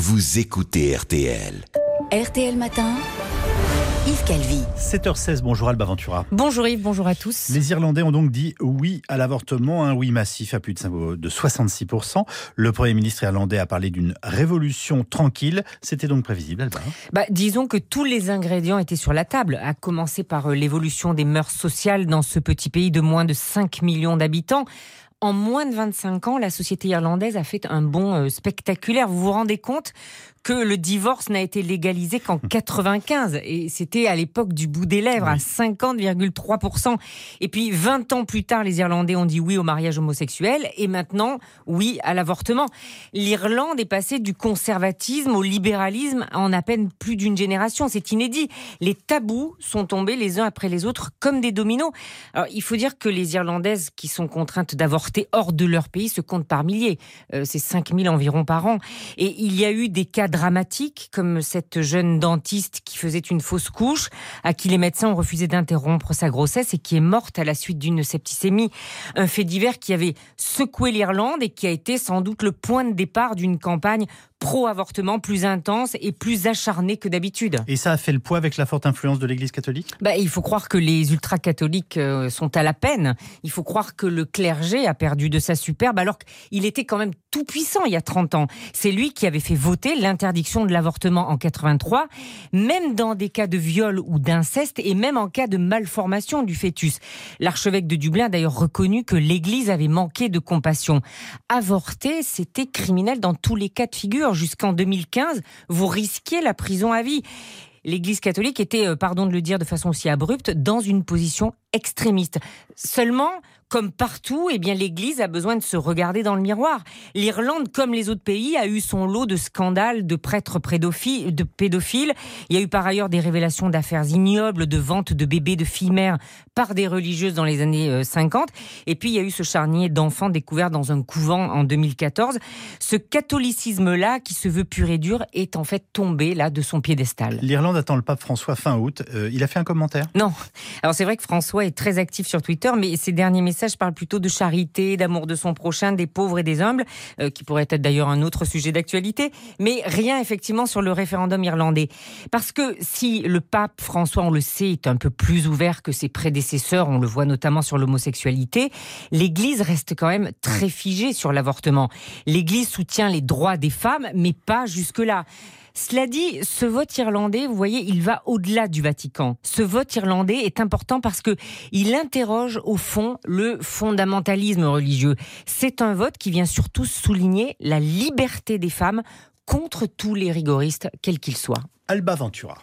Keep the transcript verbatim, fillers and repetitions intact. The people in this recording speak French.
vous écoutez R T L. R T L Matin, Yves Calvi. sept heures seize, bonjour Alba Ventura. Bonjour Yves, bonjour à tous. Les Irlandais ont donc dit oui à l'avortement, un oui massif à plus de soixante-six pour cent. Le Premier ministre irlandais a parlé d'une révolution tranquille. C'était donc prévisible, Alba. Bah, disons que tous les ingrédients étaient sur la table, à commencer par l'évolution des mœurs sociales dans ce petit pays de moins de cinq millions d'habitants. En moins de vingt-cinq ans, la société irlandaise a fait un bond spectaculaire. Vous vous rendez compte que le divorce n'a été légalisé qu'en quatre-vingt-quinze et c'était à l'époque du bout des lèvres, oui. à cinquante virgule trois pour cent. Et puis vingt ans plus tard, les Irlandais ont dit oui au mariage homosexuel et maintenant oui à l'avortement. L'Irlande est passée du conservatisme au libéralisme en à peine plus d'une génération. C'est inédit. Les tabous sont tombés les uns après les autres comme des dominos. Alors, il faut dire que les Irlandaises qui sont contraintes d'avorter hors de leur pays se comptent par milliers. Euh, c'est cinq mille environ par an. Et il y a eu des cas dramatique, comme cette jeune dentiste qui faisait une fausse couche, à qui les médecins ont refusé d'interrompre sa grossesse et qui est morte à la suite d'une septicémie. Un fait divers qui avait secoué l'Irlande et qui a été sans doute le point de départ d'une campagne pro-avortement plus intense et plus acharnée que d'habitude. Et ça a fait le poids avec la forte influence de l'Église catholique ? Bah, il faut croire que les ultra-catholiques euh, sont à la peine. Il faut croire que le clergé a perdu de sa superbe alors qu'il était quand même tout puissant il y a trente ans. C'est lui qui avait fait voter l'interdiction de l'avortement en quatre-vingt-trois, même dans des cas de viol ou d'inceste et même en cas de malformation du fœtus. L'archevêque de Dublin a d'ailleurs reconnu que l'Église avait manqué de compassion. Avorter, c'était criminel dans tous les cas de figure. Jusqu'en deux mille quinze, vous risquiez la prison à vie. L'Église catholique était, pardon de le dire de façon aussi abrupte, dans une position extrémiste. Seulement, comme partout, eh bien, l'Église a besoin de se regarder dans le miroir. L'Irlande, comme les autres pays, a eu son lot de scandales de prêtres pédophiles, de pédophiles. Il y a eu par ailleurs des révélations d'affaires ignobles, de vente de bébés de filles mères par des religieuses dans les années cinquante. Et puis, il y a eu ce charnier d'enfants découvert dans un couvent en deux mille quatorze. Ce catholicisme-là, qui se veut pur et dur, est en fait tombé là de son piédestal. L'Irlande attend le pape François fin août. Euh, il a fait un commentaire ? Non. Alors, c'est vrai que François est très actif sur Twitter, mais ses derniers messages parle plutôt de charité, d'amour de son prochain, des pauvres et des humbles, euh, qui pourrait être d'ailleurs un autre sujet d'actualité, mais rien effectivement sur le référendum irlandais. Parce que si le pape François, on le sait, est un peu plus ouvert que ses prédécesseurs, on le voit notamment sur l'homosexualité, l'Église reste quand même très figée sur l'avortement. L'Église soutient les droits des femmes, mais pas jusque-là. Cela dit, ce vote irlandais, vous voyez, il va au-delà du Vatican. Ce vote irlandais est important parce que il interroge au fond le fondamentalisme religieux. C'est un vote qui vient surtout souligner la liberté des femmes contre tous les rigoristes, quels qu'ils soient. Alba Ventura.